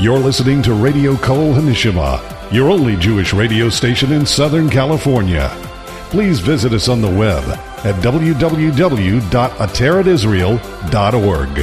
You're listening to Radio Kol Hanishima, your only Jewish radio station in Southern California. Please visit us on the web at www.ateretisrael.org.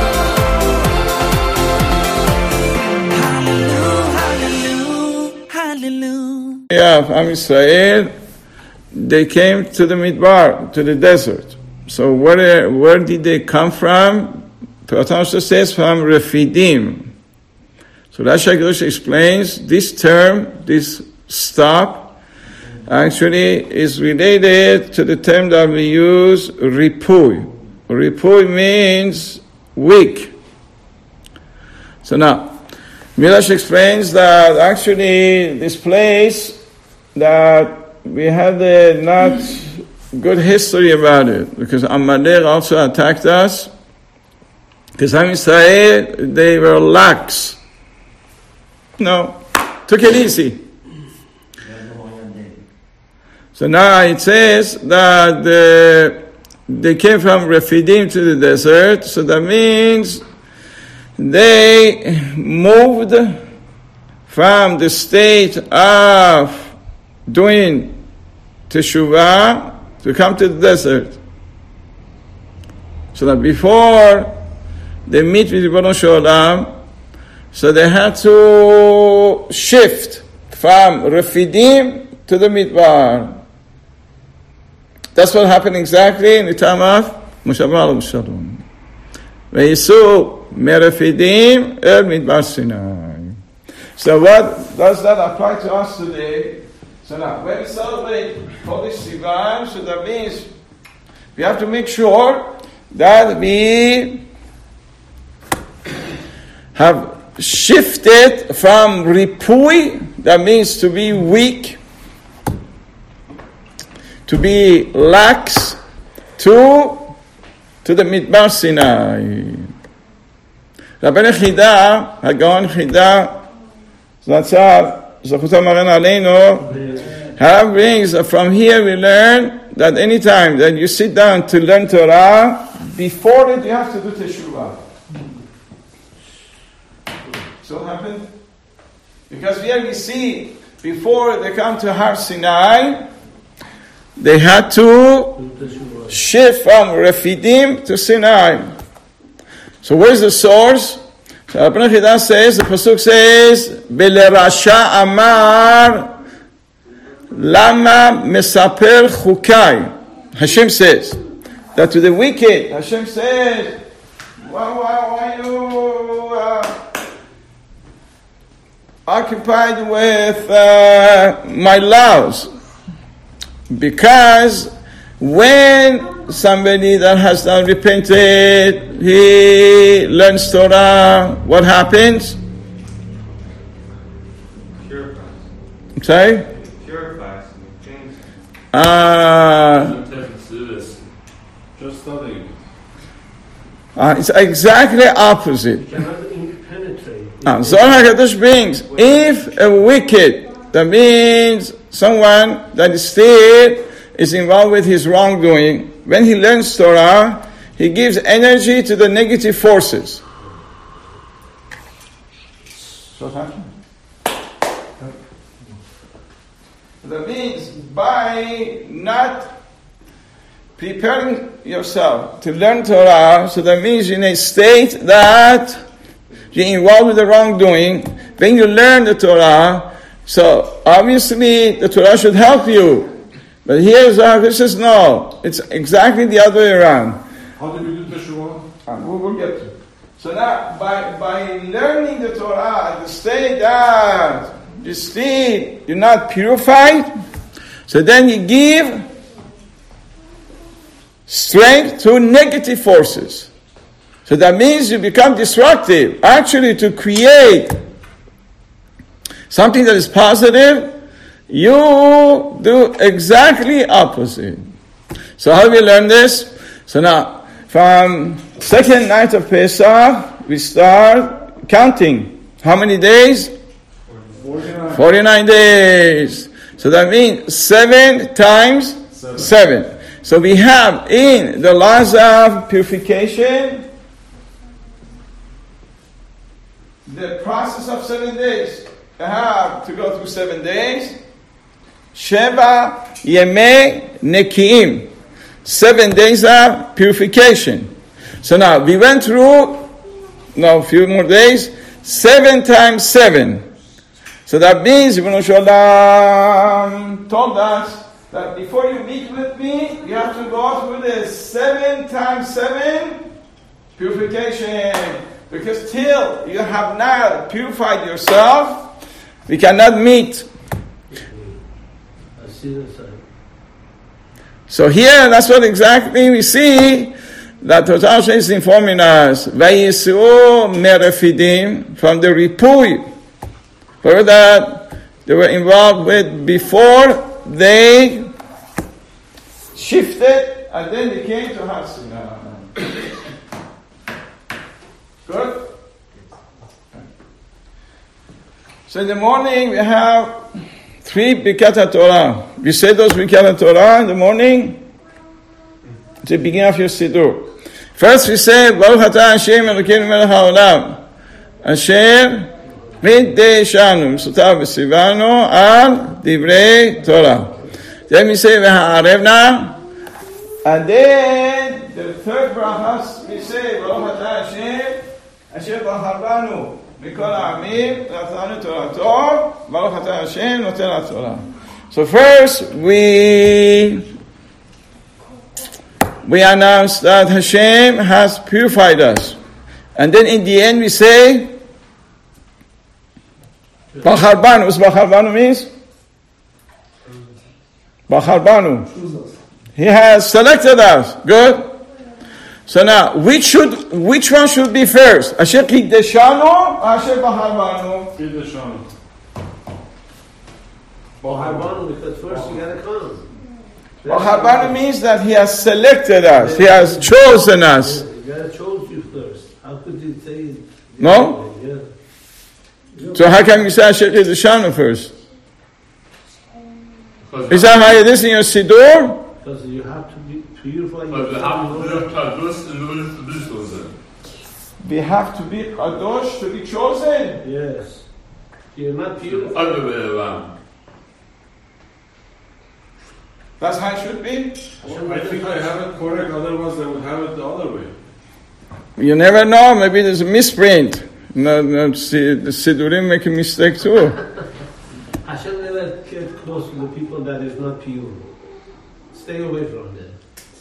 Yeah, Am Israel, they came to the Midbar, to the desert. So where did they come from? Torah says from Refidim. So Rashi HaKadosh explains this term, this stop, actually is related to the term that we use, ripui. Ripui means weak. So now, Midrash explains that actually this place, that we had a not good history about it, because Amalek also attacked us, because Am Yisrael, they were lax. No, took it easy. So now it says that they came from Refidim to the desert, so that means they moved from the state of doing teshuvah to come to the desert. So that before they meet with Ribbono Shel Olam, so they had to shift from Refidim to the Midbar. That's what happened exactly in the time of Moshe Rabbeinu Shalom. Ve'yisu me'Refidim el Midbar Sinai. So what does that apply to us today? So now, when we celebrate Holy Sivan, so that means we have to make sure that we have shifted from ripui, that means to be weak, to be lax, to the Midbar Sinai. Rabbeinu Chida, HaGaon Chida, Zatzal, Zachuta Maren Aleinu, brings from here we learn that any time that you sit down to learn Torah, before it you have to do Teshuvah. So what happened? Because here we see, before they come to Har Sinai, they had to shift from Refidim to Sinai. So where's the source? So Rabbeinu Chida says, the Pasuk says, Belerasha Amar Lama Mesaper Chukai. Hashem says, that to the wicked, Hashem says, why you occupied with my laws? Because when somebody that has not repented, he learns Torah, what happens? Purifies. Sorry? Purifies. Just studying. It's exactly opposite. Zohar HaKadosh brings, if a wicked, that means someone that still is involved with his wrongdoing, when he learns Torah, he gives energy to the negative forces. So what happened? That means by not preparing yourself to learn Torah, so that means you're in a state that you're involved with the wrongdoing. When you learn the Torah, so obviously the Torah should help you. But here Zohar says no, it's exactly the other way around. How do we do Teshuvah? We'll get to it. So now, by learning the Torah, the state that you still, you're not purified, so then you give strength to negative forces. So that means you become destructive. Actually, to create something that is positive, you do exactly opposite. So how do we learn this? So now, from second night of Pesach, we start counting. How many days? 49 days. So that means 7 times 7. So we have in the laws of purification, the the process of 7 days. You have to go through 7 days. Sheva Yemei Nekiim. 7 days of purification. So now we went through a few more days. 7 times 7. So that means Ibn Shalom told us that before you meet with me, you have to go through the 7 times 7 purification. Because till you have not purified yourself, we cannot meet. So here, that's what exactly we see, that Torah is informing us, Vayisu'u merefidim, from the ripui, for that they were involved with before they shifted, and then they came to Hasina. Good? So in the morning we have 3 Birkat Torah. We say those Birkat Torah in the morning, at the beginning of your Siddur. First we say, Baruch Atah Hashem Elokeinu Melech HaOlam, Asher Middeshanu, Mitzvotav V'Tzivanu Al Divrei Torah. Then we say, V'Ha'arevna, and then the third brachas we say, Baruch Atah Hashem, Asher B'Harbanu, Mikol Ha'amim, Natan Torato, Baruch Atah Hashem, Noten HaTorah. So first we announce that Hashem has purified us. And then in the end we say, B'Harbanu. What's B'Harbanu means? B'Harbanu. He has selected us. Good. So now, which one should be first? Asher Kideshanu or Asher B'Harbanu? Kideshanu. B'Harbanu, because first you gotta come. B'Harbanu means that He has selected us. He has chosen us. God chose you first. How could you say? No? Yeah. So how can you say Asher Kideshanu first? Is that how it is in your Siddur? Because you have to purify But We have to be Kadosh to be chosen. Yes. You're not purified. That's how it should be. I think I have it correct, otherwise they would have it the other way. You never know, maybe there's a misprint. No, see, the Siddurim make a mistake too. Hashem never get close to the people that is not pure. Stay away from them.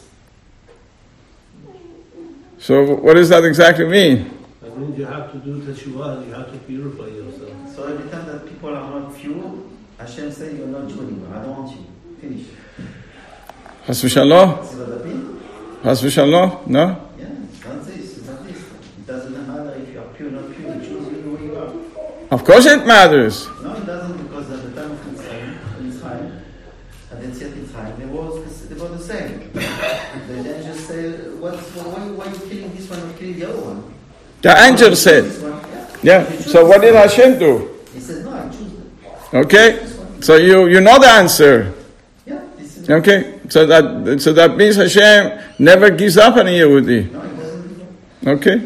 So what does that exactly mean? That means you have to do teshuvah, you have to purify yourself. So every time that people are not pure, Hashem says, you're not Jew anymore. I don't want you. Finish. Has v'shalom? See what that means? Has v'shalom? No? Yeah, it's not this, it's not this. It doesn't matter if you are pure or not pure. It shows you who you are. Of course it matters. No, it doesn't, because at the time of Mitzrayim, and then Tzat Mitzrayim, they were the same. They then just say, why are you killing this one or killing the other one? The angel said. Yeah. So what did Hashem do? He said, no, I choose them. Okay. So you know the answer. Yeah, this is Okay. So that means Hashem never gives up on a Yehudi. No, it doesn't do that. Okay.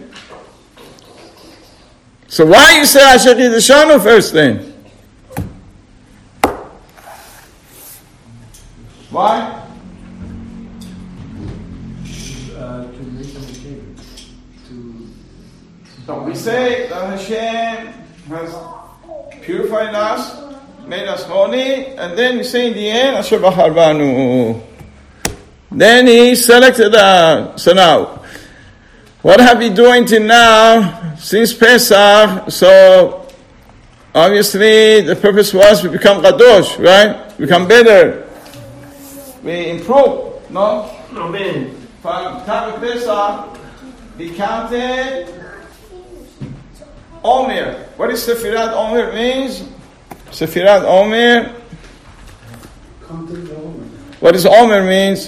So why you say Asher Kideshanu first then? Why? To make them king. So we say that Hashem has purified us, made us holy, and then we say in the end, Asher B'Harbanu. Then He selected us. So now, what have we doing till now, since Pesach? So, obviously, the purpose was we become Kadosh, right? We become better. We improve, no? Amen. From time of Pesach, we counted Omer. What is Sefirat Omer means? Sefirat Omer. What does Omer means?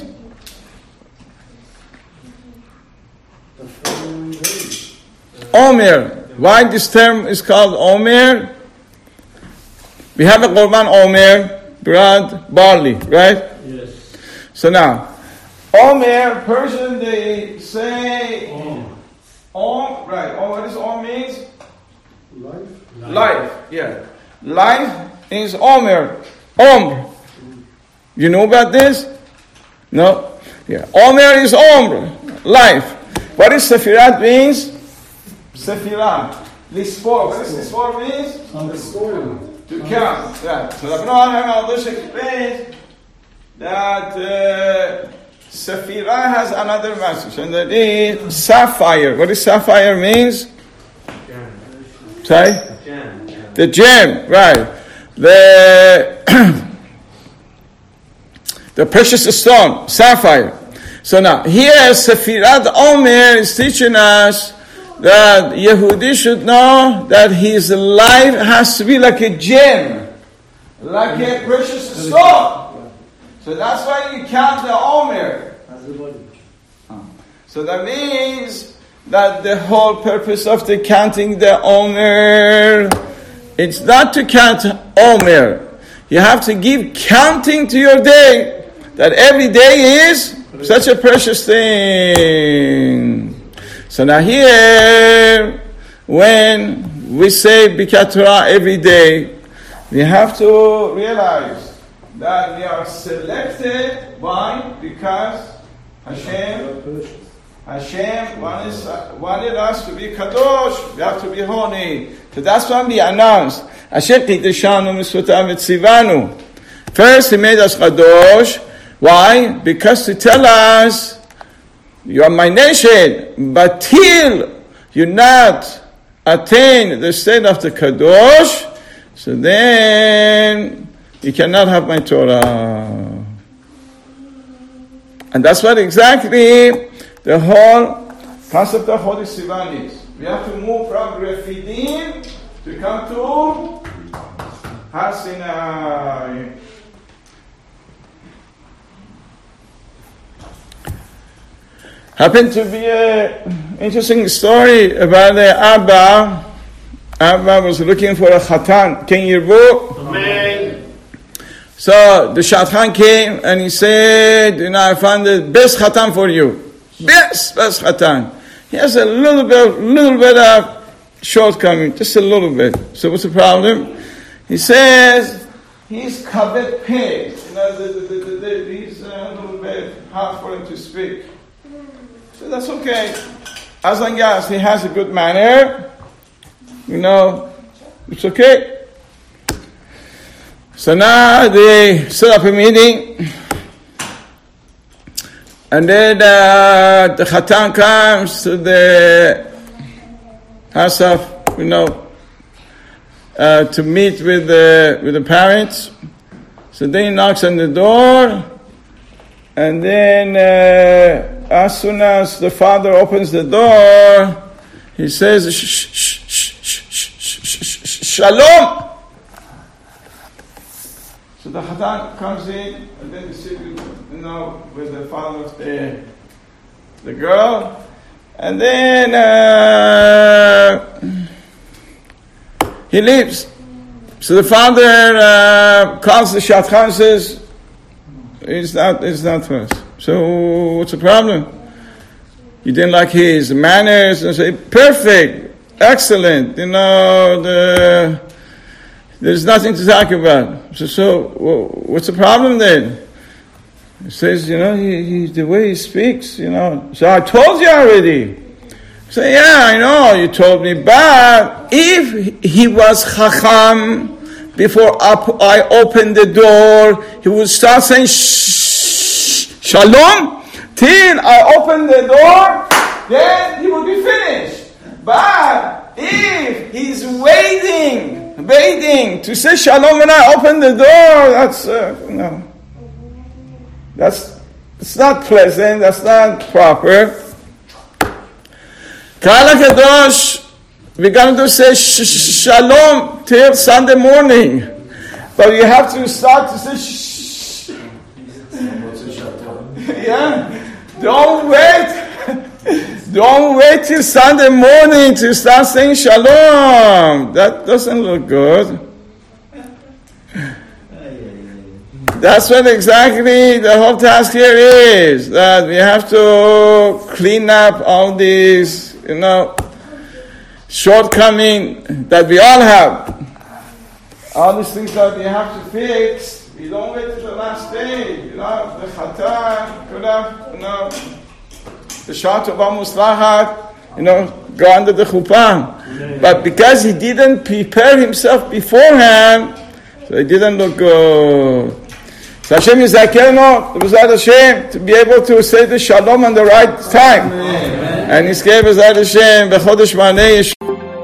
Omer. Why this term is called Omer? We have a Korban Omer, bread, barley, right? Yes. So now, Omer, Persian, they say Om, right? What does Om means? Life, yeah. Life is Omer. You know about this? No? Yeah. Omer is life. What is Sefirat means? Sefirat. Lispor. What does Lispor means? To count. Yeah. So the Abraham explains that Sephirah has another message, and that is sapphire. What does sapphire means? Sorry? The gem, right. The precious stone, sapphire. So now, here Sefirat Omer is teaching us that Yehudi should know that his life has to be like a gem, like a precious stone. So that's why you count the Omer. So that means that the whole purpose of the counting the Omer, it's not to count Omer. You have to give counting to your day. That every day is such a precious thing. So now here, when we say Birkat Torah every day, we have to realize that we are selected because Hashem wanted us to be kadosh. We have to be holy. So that's when we announced Asher Kiddushanu Mitzvotav V'Tzivanu. First, He made us kadosh. Why? Because to tell us, you are my nation, but till you not attain the state of the kadosh, so then you cannot have my Torah. And that's what exactly the whole concept of Chodesh Sivan is. We have to move from Refidim to come to Har Sinai. Happened to be an interesting story about the Abba. Abba was looking for a Khatan. Can you read? Amen. So the Shadchan came and he said, I found the best Khatan for you. Best Khatan. He has a little bit of shortcoming, just a little bit. So what's the problem? He says, he's kaved peh. He's a little bit hard for him to speak. So that's okay. As long as he has a good manner, it's okay. So now they set up a meeting, and then the Khatan comes to the house of, to meet with the parents. So then he knocks on the door, and then as soon as the father opens the door, he says, Shalom. So the Khatan comes in, and then you see, with the father of the girl, and then he leaves. So the father calls the Shadchan and says, it's not for us. So what's the problem? You didn't like his manners? And say, perfect, excellent. There's nothing to talk about. So what's the problem then? He says, he the way he speaks, So I told you already. Say, yeah, I know, you told me, but if he was Chacham, before I opened the door, he would start saying, Shalom, till I open the door, then he will be finished. But if he's waiting to say Shalom when I open the door, it's not pleasant, that's not proper. Kala Kadosh, we're going to say Shalom till Sunday morning. But you have to start to say yeah. Don't wait till Sunday morning to start saying Shalom. That doesn't look good. That's what exactly the whole task here is. That we have to clean up all these, shortcoming that we all have. All these things that we have to fix, we don't wait till the last day. The Chatan could have, the Shah Tova Muslahat, go under the chuppah. But because he didn't prepare himself beforehand, so he didn't look good. So Hashem is Zakerno, B'ezrat Hashem, to be able to say the Shalom on the right time. Amen. And He's gave B'ezrat Hashem, B'chodesh Ma'anei Yeshua.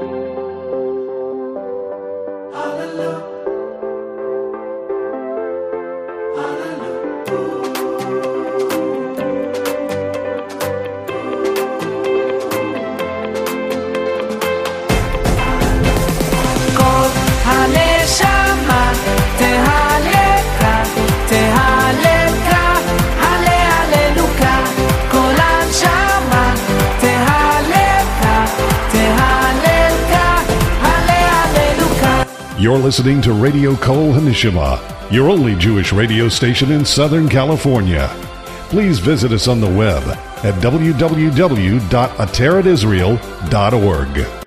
You're listening to Radio Kol Hanishima, your only Jewish radio station in Southern California. Please visit us on the web at www.ateratisrael.org.